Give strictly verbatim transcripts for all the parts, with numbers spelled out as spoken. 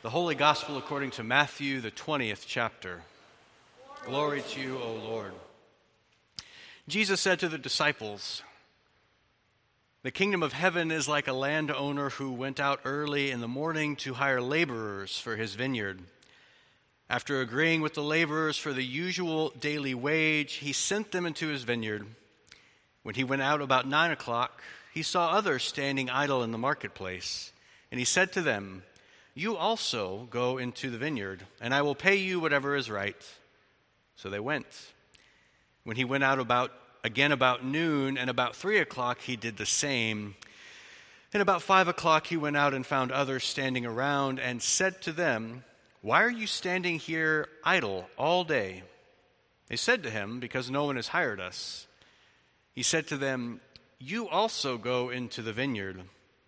The Holy Gospel according to Matthew, the twentieth chapter. Glory to you, O Lord. Jesus said to the disciples, "The kingdom of heaven is like a landowner who went out early in the morning to hire laborers for his vineyard. After agreeing with the laborers for the usual daily wage, he sent them into his vineyard. When he went out about nine o'clock, he saw others standing idle in the marketplace, and he said to them, 'You also go into the vineyard, and I will pay you whatever is right.' So they went. When he went out about again about noon, and about three o'clock he did the same. And about five o'clock he went out and found others standing around, and said to them, 'Why are you standing here idle all day?' They said to him, 'Because no one has hired us.' He said to them, 'You also go into the vineyard.'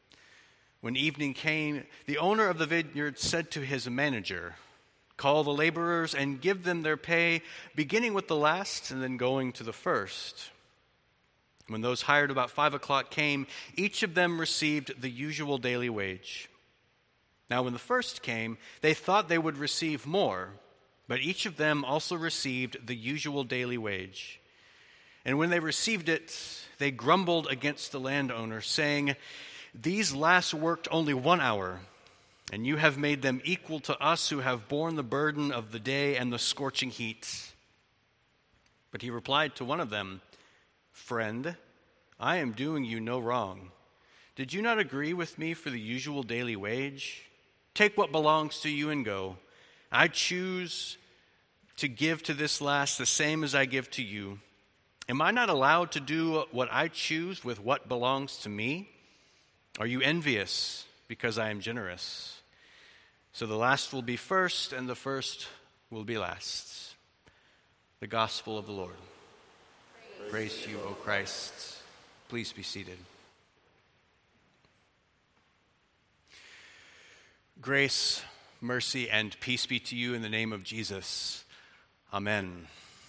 When evening came, the owner of the vineyard said to his manager, 'Call the laborers and give them their pay, beginning with the last and then going to the first.' When those hired about five o'clock came, each of them received the usual daily wage. Now when the first came, they thought they would receive more, but each of them also received the usual daily wage. And when they received it, they grumbled against the landowner, saying, 'These last worked only one hour, and you have made them equal to us who have borne the burden of the day and the scorching heat.' But he replied to one of them, 'Friend, I am doing you no wrong. Did you not agree with me for the usual daily wage? Take what belongs to you and go. I choose to give to this last the same as I give to you. Am I not allowed to do what I choose with what belongs to me? Are you envious because I am generous? So the last will be first, and the first will be last.'" The Gospel of the Lord. Praise, Praise to you, O Christ. Please be seated. Grace, mercy, and peace be to you in the name of Jesus. Amen.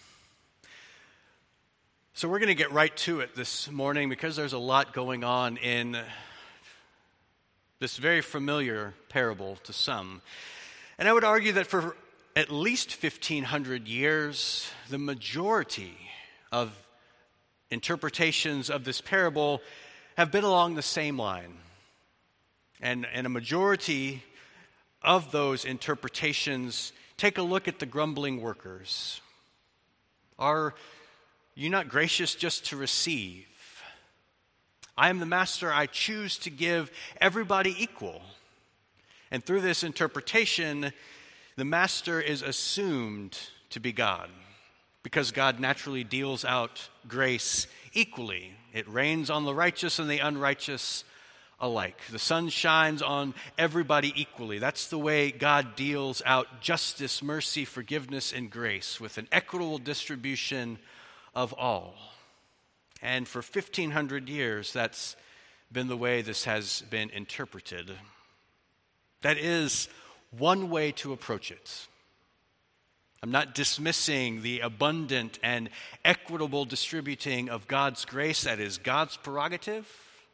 So we're going to get right to it this morning because there's a lot going on in this very familiar parable to some. And I would argue that for at least fifteen hundred years, the majority of interpretations of this parable have been along the same line. And, and a majority of those interpretations take a look at the grumbling workers. Are you not gracious just to receive? I am the master, I choose to give everybody equal. And through this interpretation, the master is assumed to be God, because God naturally deals out grace equally. It rains on the righteous and the unrighteous alike. The sun shines on everybody equally. That's the way God deals out justice, mercy, forgiveness, and grace, with an equitable distribution of all. And for fifteen hundred years, that's been the way this has been interpreted. That is one way to approach it. I'm not dismissing the abundant and equitable distributing of God's grace. That is God's prerogative.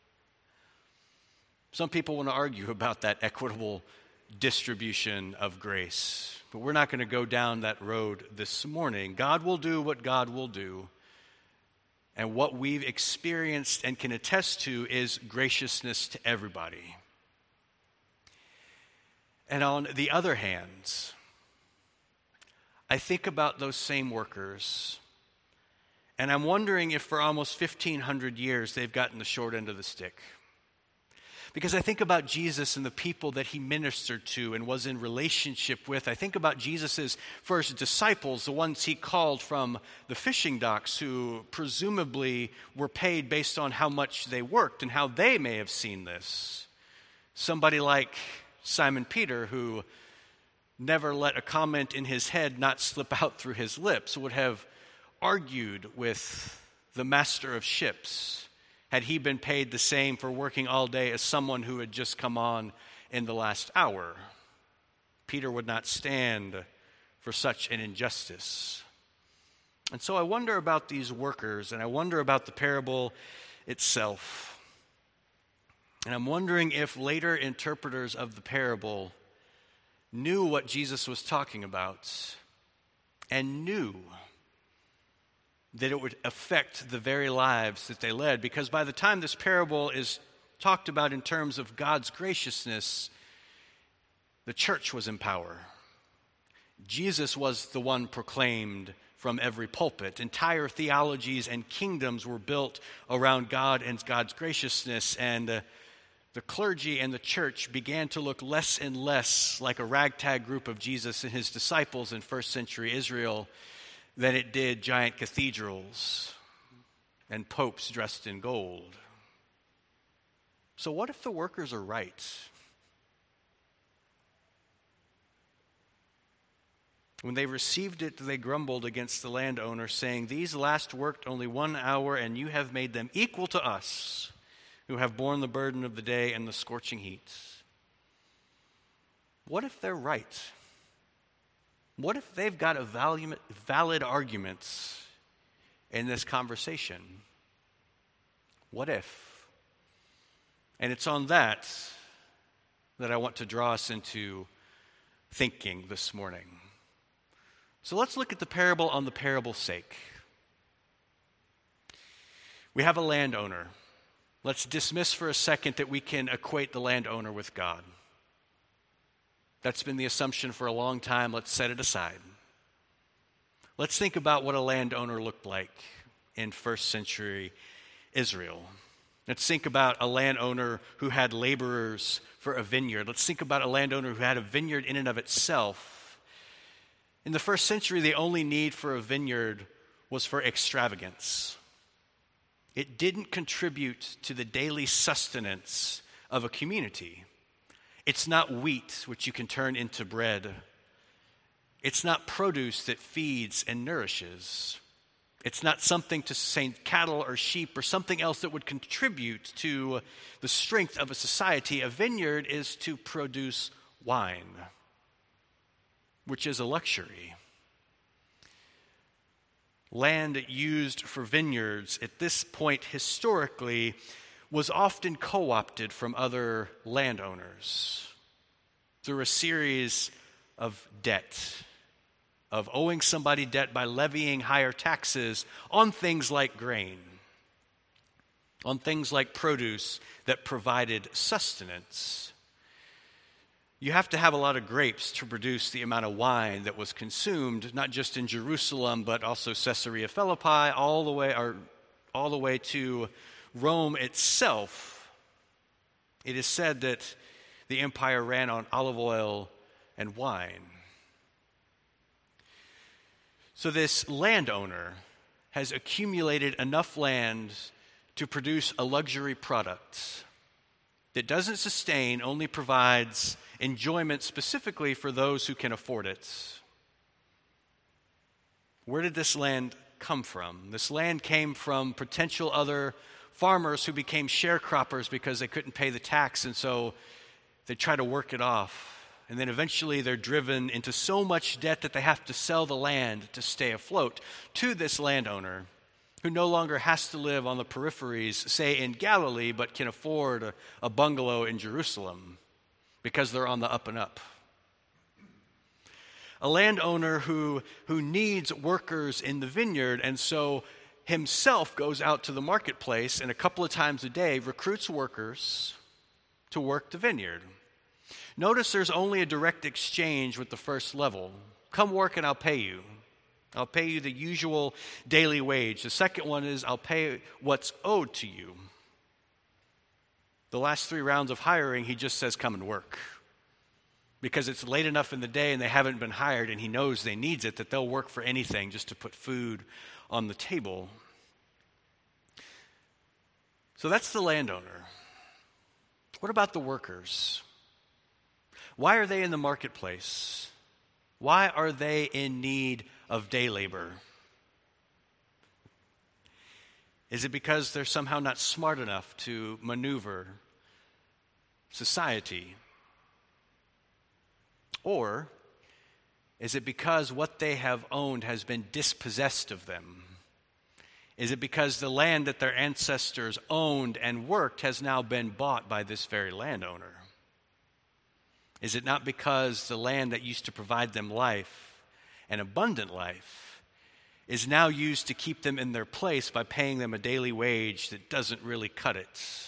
Some people want to argue about that equitable distribution of grace, but we're not going to go down that road this morning. God will do what God will do. And what we've experienced and can attest to is graciousness to everybody. And on the other hand, I think about those same workers, and I'm wondering if for almost fifteen hundred years they've gotten the short end of the stick. Because I think about Jesus and the people that he ministered to and was in relationship with. I think about Jesus' first disciples, the ones he called from the fishing docks, who presumably were paid based on how much they worked and how they may have seen this. Somebody like Simon Peter, who never let a comment in his head not slip out through his lips, would have argued with the master of ships had he been paid the same for working all day as someone who had just come on in the last hour. Peter would not stand for such an injustice. And so I wonder about these workers, and I wonder about the parable itself. And I'm wondering if later interpreters of the parable knew what Jesus was talking about and knew that it would affect the very lives that they led. Because by the time this parable is talked about in terms of God's graciousness, the church was in power. Jesus was the one proclaimed from every pulpit. Entire theologies and kingdoms were built around God and God's graciousness, and uh, the clergy and the church began to look less and less like a ragtag group of Jesus and his disciples in first century Israel than it did giant cathedrals and popes dressed in gold. So what if the workers are right? When they received it, they grumbled against the landowner, saying, "These last worked only one hour, and you have made them equal to us, who have borne the burden of the day and the scorching heat." What if they're right? What if they've got a valid, valid arguments in this conversation? What if? And it's on that that I want to draw us into thinking this morning. So let's look at the parable on the parable's sake. We have a landowner. Let's dismiss for a second that we can equate the landowner with God. That's been the assumption for a long time. Let's set it aside. Let's think about what a landowner looked like in first century Israel. Let's think about a landowner who had laborers for a vineyard. Let's think about a landowner who had a vineyard in and of itself. In the first century, the only need for a vineyard was for extravagance. It didn't contribute to the daily sustenance of a community. It's not wheat, which you can turn into bread. It's not produce that feeds and nourishes. It's not something to sustain cattle or sheep or something else that would contribute to the strength of a society. A vineyard is to produce wine, which is a luxury. Land used for vineyards at this point historically was often co-opted from other landowners through a series of debt, of owing somebody debt by levying higher taxes on things like grain, on things like produce that provided sustenance. You have to have a lot of grapes to produce the amount of wine that was consumed, not just in Jerusalem, but also Caesarea Philippi, all the way, or all the way to Rome itself. It is said that the empire ran on olive oil and wine. So this landowner has accumulated enough land to produce a luxury product that doesn't sustain, only provides enjoyment specifically for those who can afford it. Where did this land come from? This land came from potential other farmers who became sharecroppers because they couldn't pay the tax, and so they try to work it off. And then eventually they're driven into so much debt that they have to sell the land to stay afloat to this landowner, who no longer has to live on the peripheries, say in Galilee, but can afford a, a bungalow in Jerusalem because they're on the up and up. A landowner who, who needs workers in the vineyard, and so himself goes out to the marketplace and a couple of times a day recruits workers to work the vineyard. Notice there's only a direct exchange with the first level. Come work and I'll pay you. I'll pay you the usual daily wage. The second one is I'll pay what's owed to you. The last three rounds of hiring, he just says come and work. Because it's late enough in the day and they haven't been hired and he knows they need it, that they'll work for anything just to put food on the table. So that's the landowner. What about the workers? Why are they in the marketplace? Why are they in need of day labor? Is it because they're somehow not smart enough to maneuver society? Or is it because what they have owned has been dispossessed of them? Is it because the land that their ancestors owned and worked has now been bought by this very landowner? Is it not because the land that used to provide them life, an abundant life, is now used to keep them in their place by paying them a daily wage that doesn't really cut it?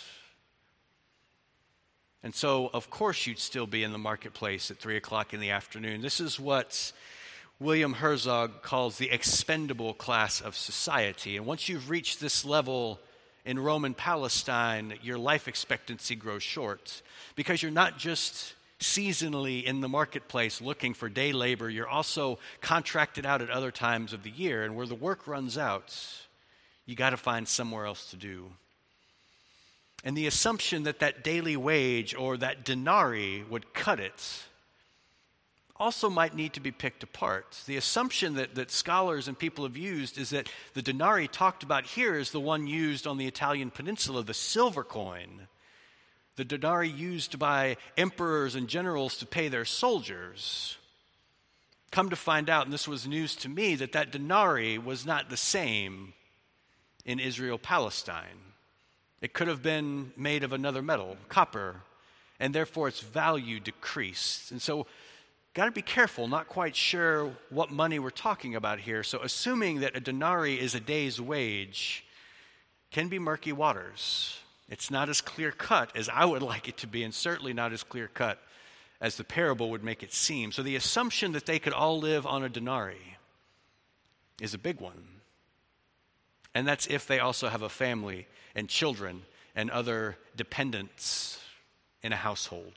And so, of course, you'd still be in the marketplace at three o'clock in the afternoon. This is what William Herzog calls the expendable class of society. And once you've reached this level in Roman Palestine, your life expectancy grows short, because you're not just seasonally in the marketplace looking for day labor, you're also contracted out at other times of the year. And where the work runs out, you got to find somewhere else to do. And the assumption that that daily wage or that denarii would cut it also might need to be picked apart. The assumption that, that scholars and people have used is that the denarii talked about here is the one used on the Italian peninsula, the silver coin. The denarii used by emperors and generals to pay their soldiers. Come to find out, and this was news to me, that that denarii was not the same in Israel-Palestine. It could have been made of another metal, copper, and therefore its value decreased. And so, got to be careful, not quite sure what money we're talking about here. So assuming that a denarii is a day's wage can be murky waters. It's not as clear-cut as I would like it to be, and certainly not as clear-cut as the parable would make it seem. So the assumption that they could all live on a denarii is a big one. And that's if they also have a family and children and other dependents in a household.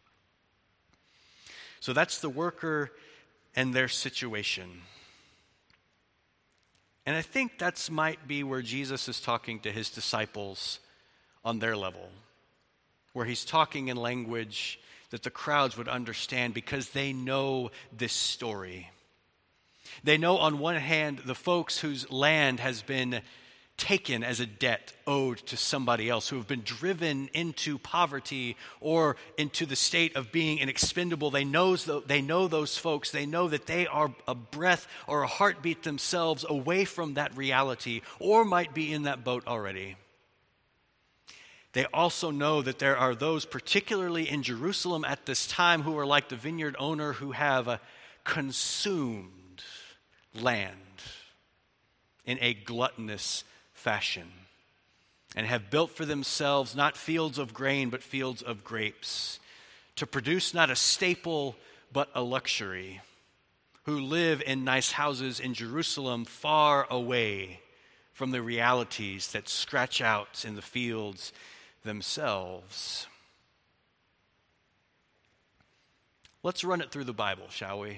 So that's the worker and their situation. And I think that's might be where Jesus is talking to his disciples on their level, where he's talking in language that the crowds would understand because they know this story. They know on one hand the folks whose land has been taken as a debt owed to somebody else, who have been driven into poverty or into the state of being inexpendable. They know, they know those folks. They know that they are a breath or a heartbeat themselves away from that reality, or might be in that boat already. They also know that there are those, particularly in Jerusalem at this time, who are like the vineyard owner, who have consumed land in a gluttonous fashion and have built for themselves not fields of grain but fields of grapes, to produce not a staple but a luxury, who live in nice houses in Jerusalem far away from the realities that scratch out in the fields themselves. Let's run it through the Bible, shall we?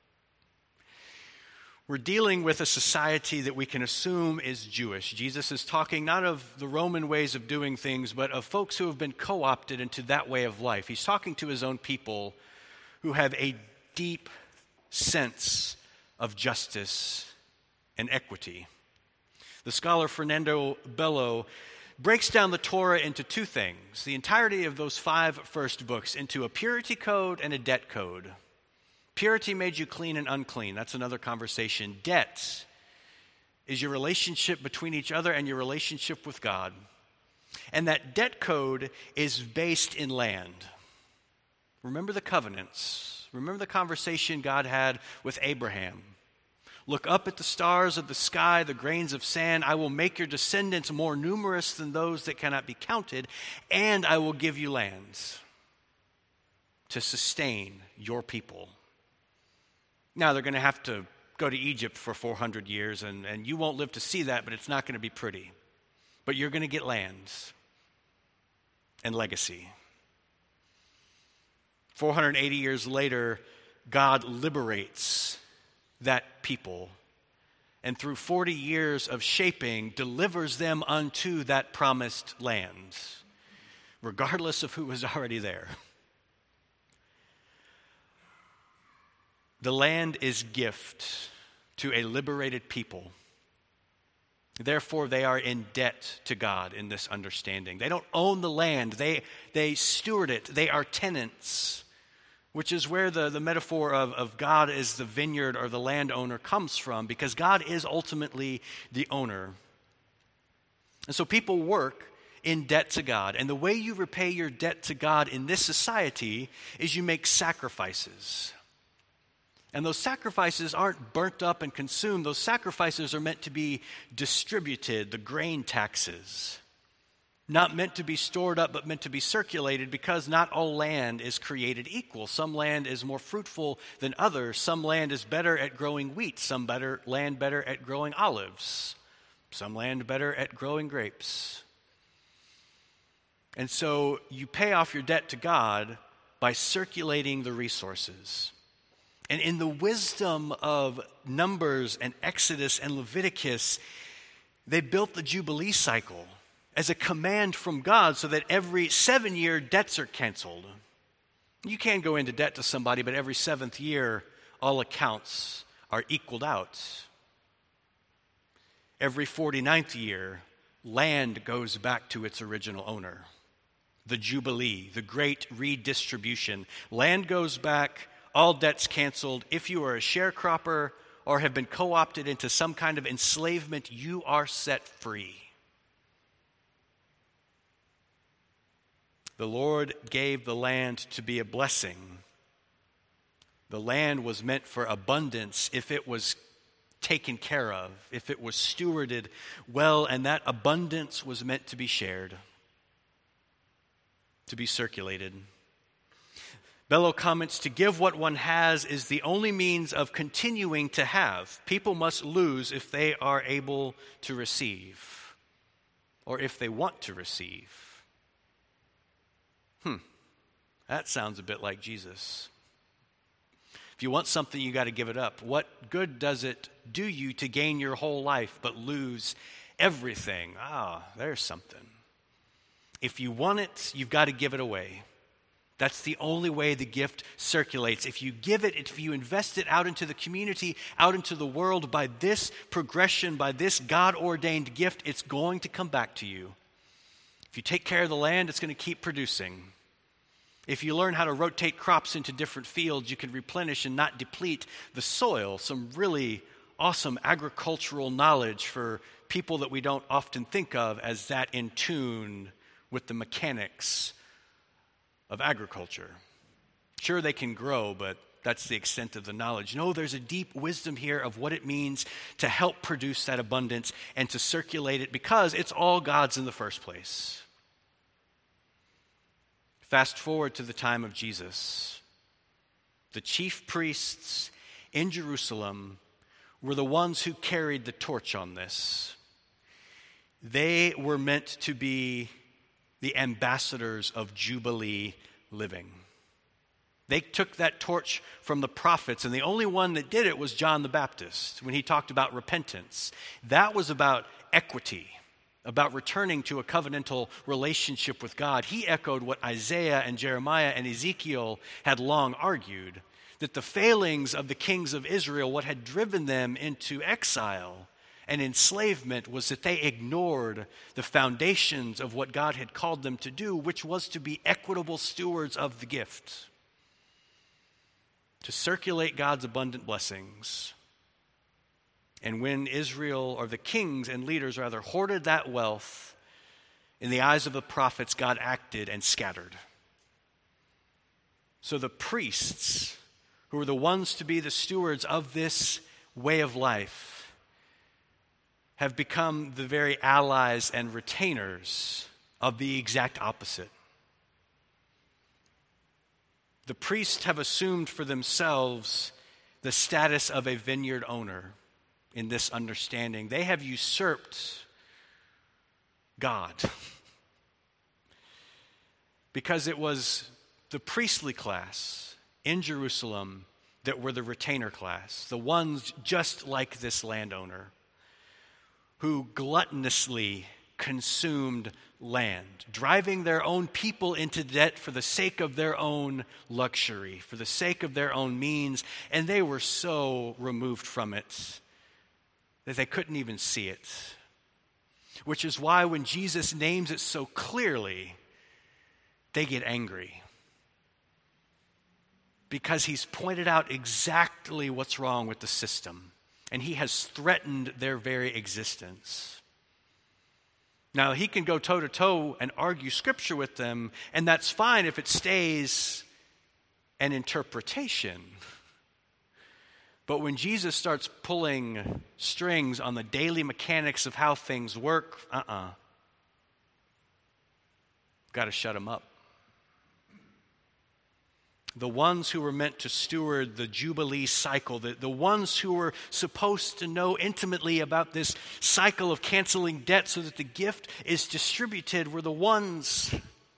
We're dealing with a society that we can assume is Jewish. Jesus is talking not of the Roman ways of doing things, but of folks who have been co-opted into that way of life. He's talking to his own people who have a deep sense of justice and equity. The scholar Fernando Bello breaks down the Torah into two things, the entirety of those five first books, into a purity code and a debt code. Purity made you clean and unclean. That's another conversation. Debt is your relationship between each other and your relationship with God. And that debt code is based in land. Remember the covenants. Remember the conversation God had with Abraham. Look up at the stars of the sky, the grains of sand. I will make your descendants more numerous than those that cannot be counted, and I will give you lands to sustain your people. Now, they're going to have to go to Egypt for four hundred years, and, and you won't live to see that, but it's not going to be pretty. But you're going to get lands and legacy. four hundred eighty years later, God liberates that people, and through forty years of shaping, delivers them unto that promised land, regardless of who was already there. The land is gift to a liberated people. Therefore, they are in debt to God in this understanding. They don't own the land. They, they steward it. They are tenants, which is where the, the metaphor of, of God as the vineyard or the landowner comes from, because God is ultimately the owner. And so people work in debt to God. And the way you repay your debt to God in this society is you make sacrifices. And those sacrifices aren't burnt up and consumed. Those sacrifices are meant to be distributed, the grain taxes. Not meant to be stored up, but meant to be circulated, because not all land is created equal. Some land is more fruitful than others. Some land is better at growing wheat. Some better land better at growing olives. Some land better at growing grapes. And so you pay off your debt to God by circulating the resources. And in the wisdom of Numbers and Exodus and Leviticus, they built the Jubilee cycle as a command from God so that every seven-year debts are canceled. You can go into debt to somebody, but every seventh year, all accounts are equaled out. Every forty-ninth year, land goes back to its original owner. The Jubilee, the great redistribution. Land goes back, all debts canceled. If you are a sharecropper or have been co-opted into some kind of enslavement, you are set free. The Lord gave the land to be a blessing. The land was meant for abundance if it was taken care of, if it was stewarded well, and that abundance was meant to be shared, to be circulated. Bellow comments, to give what one has is the only means of continuing to have. People must lose if they are able to receive, or if they want to receive. Hmm, that sounds a bit like Jesus. If you want something, you got to give it up. What good does it do you to gain your whole life but lose everything? Ah, there's something. If you want it, you've got to give it away. That's the only way the gift circulates. If you give it, if you invest it out into the community, out into the world, by this progression, by this God-ordained gift, it's going to come back to you. If you take care of the land, it's going to keep producing. If you learn how to rotate crops into different fields, you can replenish and not deplete the soil. Some really awesome agricultural knowledge for people that we don't often think of as that in tune with the mechanics of agriculture. Sure, they can grow, but that's the extent of the knowledge. No, there's a deep wisdom here of what it means to help produce that abundance and to circulate it, because it's all God's in the first place. Fast forward to the time of Jesus. The chief priests in Jerusalem were the ones who carried the torch on this. They were meant to be the ambassadors of Jubilee living. They took that torch from the prophets, and the only one that did it was John the Baptist when he talked about repentance. That was about equity, about returning to a covenantal relationship with God. He echoed what Isaiah and Jeremiah and Ezekiel had long argued, that the failings of the kings of Israel, what had driven them into exile and enslavement, was that they ignored the foundations of what God had called them to do, which was to be equitable stewards of the gift, to circulate God's abundant blessings. And when Israel, or the kings and leaders rather, hoarded that wealth, in the eyes of the prophets, God acted and scattered. So the priests, who were the ones to be the stewards of this way of life, have become the very allies and retainers of the exact opposite. The priests have assumed for themselves the status of a vineyard owner in this understanding. They have usurped God because it was the priestly class in Jerusalem that were the retainer class, the ones just like this landowner who gluttonously consumed land, driving their own people into debt for the sake of their own luxury, for the sake of their own means, and they were so removed from it that they couldn't even see it. Which is why when Jesus names it so clearly, they get angry. Because he's pointed out exactly what's wrong with the system, and he has threatened their very existence. Now, he can go toe-to-toe and argue Scripture with them, and that's fine if it stays an interpretation. But when Jesus starts pulling strings on the daily mechanics of how things work, uh-uh. Got to shut him up. The ones who were meant to steward the Jubilee cycle, the, the ones who were supposed to know intimately about this cycle of canceling debt so that the gift is distributed, were the ones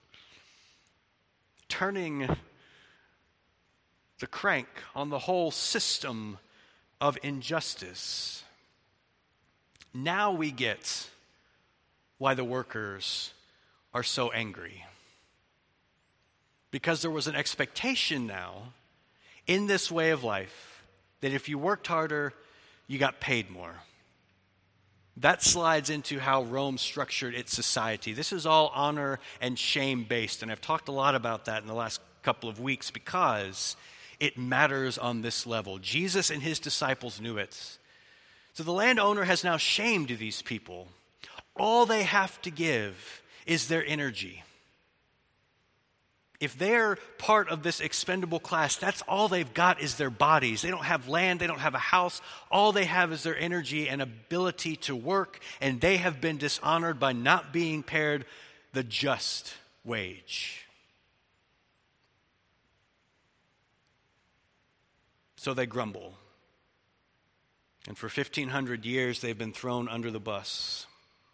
turning the crank on the whole system of injustice. Now we get why the workers are so angry. Because there was an expectation now in this way of life that if you worked harder, you got paid more. That slides into how Rome structured its society. This is all honor and shame based, and I've talked a lot about that in the last couple of weeks because it matters on this level. Jesus and his disciples knew it. So the landowner has now shamed these people. All they have to give is their energy. If they're part of this expendable class, that's all they've got is their bodies. They don't have land, they don't have a house. All they have is their energy and ability to work, and they have been dishonored by not being paid the just wage. So they grumble. And for fifteen hundred years, they've been thrown under the bus.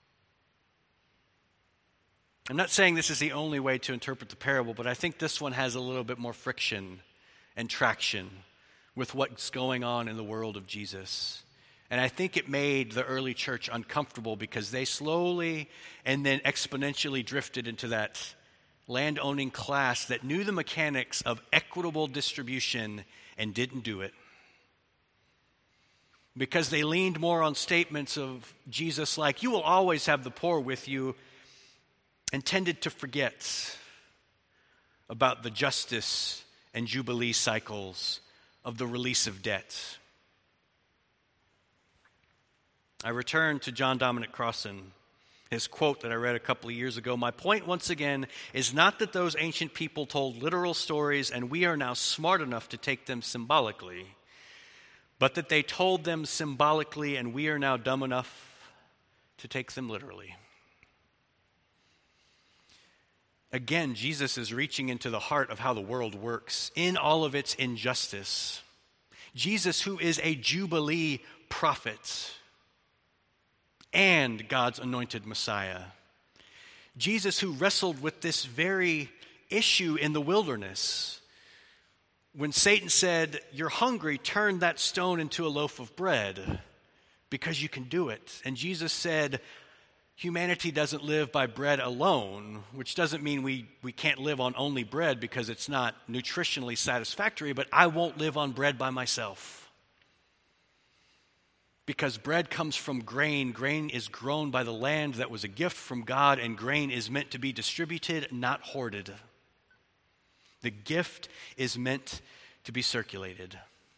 I'm not saying this is the only way to interpret the parable, but I think this one has a little bit more friction and traction with what's going on in the world of Jesus. And I think it made the early church uncomfortable because they slowly and then exponentially drifted into that land-owning class that knew the mechanics of equitable distribution and didn't do it. Because they leaned more on statements of Jesus like, "You will always have the poor with you," and tended to forget about the justice and jubilee cycles of the release of debt. I return to John Dominic Crossan, his quote that I read a couple of years ago. "My point, once again, is not that those ancient people told literal stories and we are now smart enough to take them symbolically, but that they told them symbolically and we are now dumb enough to take them literally." Again, Jesus is reaching into the heart of how the world works in all of its injustice. Jesus, who is a Jubilee prophet and God's anointed Messiah. Jesus, who wrestled with this very issue in the wilderness. When Satan said, "You're hungry, turn that stone into a loaf of bread because you can do it." And Jesus said, humanity doesn't live by bread alone, which doesn't mean we, we can't live on only bread because it's not nutritionally satisfactory, but I won't live on bread by myself. Because bread comes from grain. Grain is grown by the land that was a gift from God, and grain is meant to be distributed, not hoarded. The gift is meant to be circulated.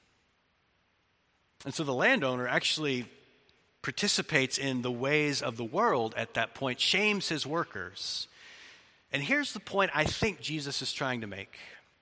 And so the landowner actually participates in the ways of the world at that point, shames his workers. And here's the point I think Jesus is trying to make.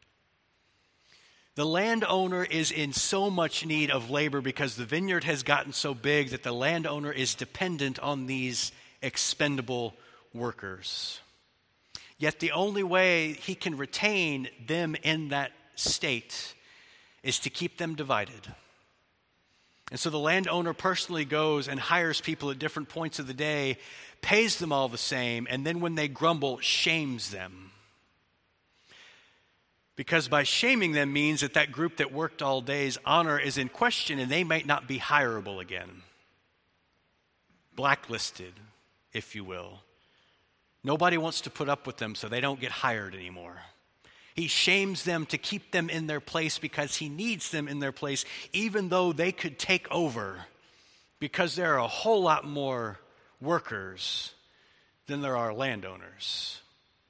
The landowner is in so much need of labor because the vineyard has gotten so big that the landowner is dependent on these expendable workers. Yet the only way he can retain them in that state is to keep them divided. And so the landowner personally goes and hires people at different points of the day, pays them all the same, and then when they grumble, shames them. Because by shaming them means that that group that worked all day's honor is in question and they might not be hireable again. Blacklisted, if you will. Nobody wants to put up with them, so they don't get hired anymore. He shames them to keep them in their place because he needs them in their place, even though they could take over, because there are a whole lot more workers than there are landowners.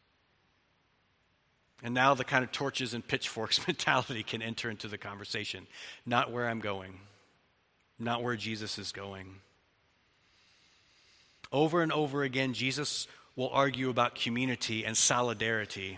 And now the kind of torches and pitchforks mentality can enter into the conversation. Not where I'm going. Not where Jesus is going. Over and over again, Jesus will argue about community and solidarity.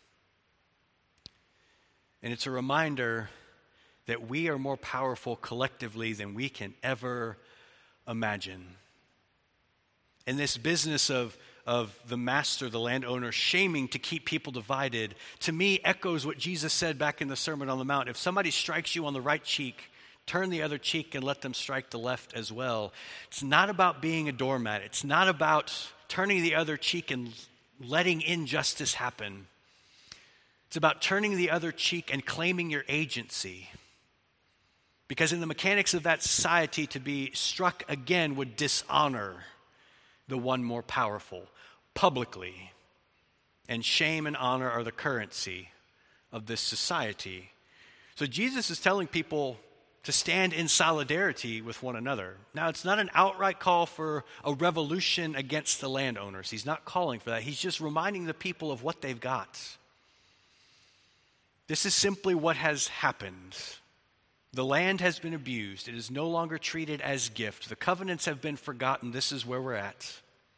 And it's a reminder that we are more powerful collectively than we can ever imagine. And this business of, of the master, the landowner, shaming to keep people divided, to me echoes what Jesus said back in the Sermon on the Mount. If somebody strikes you on the right cheek, turn the other cheek and let them strike the left as well. It's not about being a doormat. It's not about turning the other cheek and letting injustice happen. It's about turning the other cheek and claiming your agency. Because in the mechanics of that society, to be struck again would dishonor the one more powerful publicly. And shame and honor are the currency of this society. So Jesus is telling people to stand in solidarity with one another. Now, it's not an outright call for a revolution against the landowners. He's not calling for that. He's just reminding the people of what they've got. This is simply what has happened. The land has been abused. It is no longer treated as gift. The covenants have been forgotten. This is where we're at.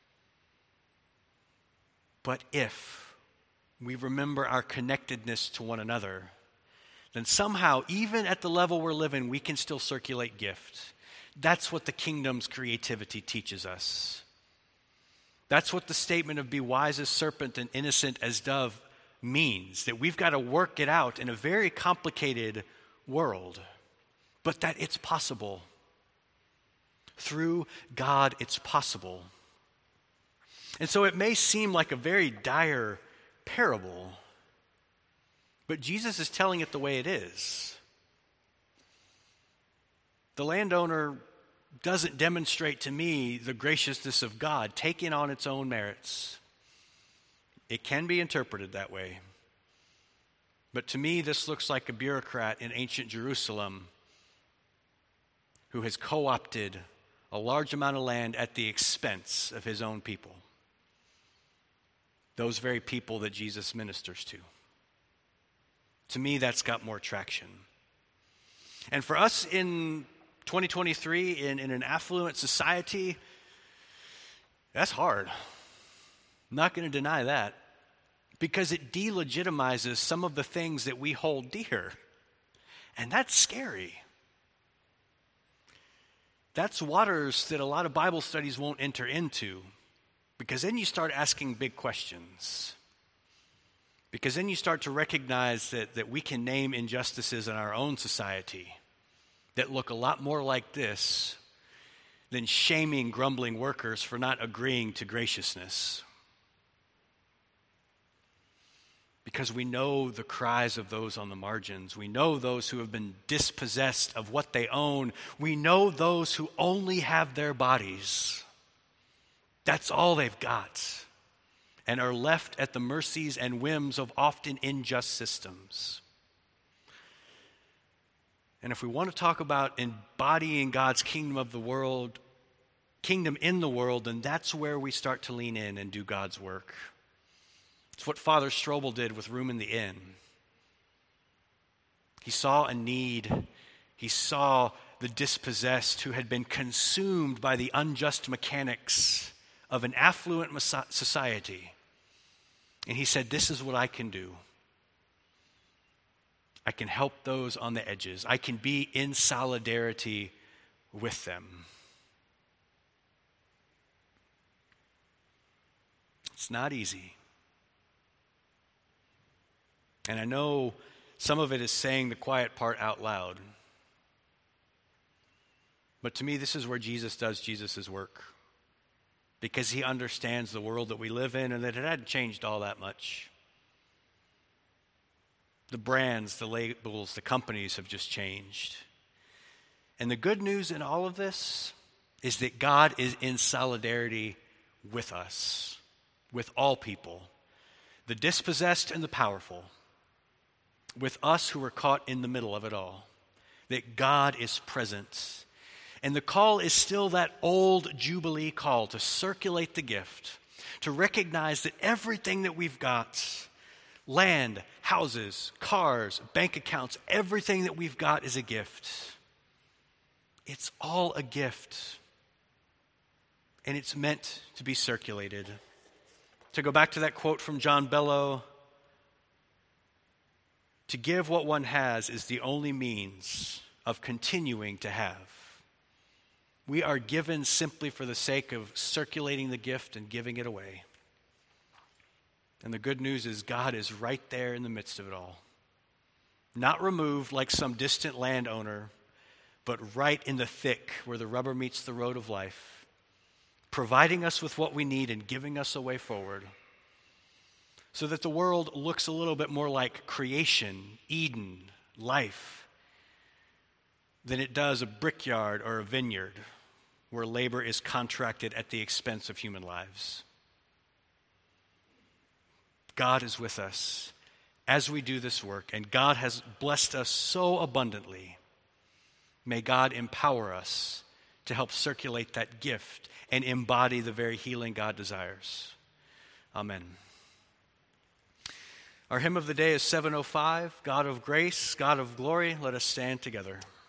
But if we remember our connectedness to one another, then somehow, even at the level we're living, we can still circulate gift. That's what the kingdom's creativity teaches us. That's what the statement of be wise as serpent and innocent as dove means, that we've got to work it out in a very complicated world, but that it's possible. Through God, it's possible. And so it may seem like a very dire parable, but Jesus is telling it the way it is. The landowner doesn't demonstrate to me the graciousness of God taking on its own merits. It can be interpreted that way. But to me, this looks like a bureaucrat in ancient Jerusalem who has co-opted a large amount of land at the expense of his own people. Those very people that Jesus ministers to. To me, that's got more traction. And for us in twenty twenty-three, in, in an affluent society, that's hard. I'm not going to deny that. Because it delegitimizes some of the things that we hold dear. And that's scary. That's waters that a lot of Bible studies won't enter into. Because then you start asking big questions. Because then you start to recognize that, that we can name injustices in our own society that look a lot more like this than shaming grumbling workers for not agreeing to graciousness. Because we know the cries of those on the margins. We know those who have been dispossessed of what they own. We know those who only have their bodies. That's all they've got. And are left at the mercies and whims of often unjust systems. And if we want to talk about embodying God's kingdom of the world, kingdom in the world, then that's where we start to lean in and do God's work. It's what Father Strobel did with Room in the Inn. He saw a need. He saw the dispossessed who had been consumed by the unjust mechanics of an affluent society. And he said, this is what I can do. I can help those on the edges. I can be in solidarity with them. It's not easy. And I know some of it is saying the quiet part out loud. But to me, this is where Jesus does Jesus' work. Because he understands the world that we live in and that it hadn't changed all that much. The brands, the labels, the companies have just changed. And the good news in all of this is that God is in solidarity with us, with all people, the dispossessed and the powerful, with us who are caught in the middle of it all, that God is present. And the call is still that old Jubilee call to circulate the gift, to recognize that everything that we've got, land, houses, cars, bank accounts, everything that we've got is a gift. It's all a gift. and it's meant to be circulated. To go back to that quote from John Bellow, to give what one has is the only means of continuing to have. We are given simply for the sake of circulating the gift and giving it away. And the good news is God is right there in the midst of it all. Not removed like some distant landowner, but right in the thick where the rubber meets the road of life, providing us with what we need and giving us a way forward so that the world looks a little bit more like creation, Eden, life, than it does a brickyard or a vineyard where labor is contracted at the expense of human lives. God is with us as we do this work, and God has blessed us so abundantly. May God empower us to help circulate that gift and embody the very healing God desires. Amen. Our hymn of the day is seven oh five, God of grace, God of glory. Let us stand together.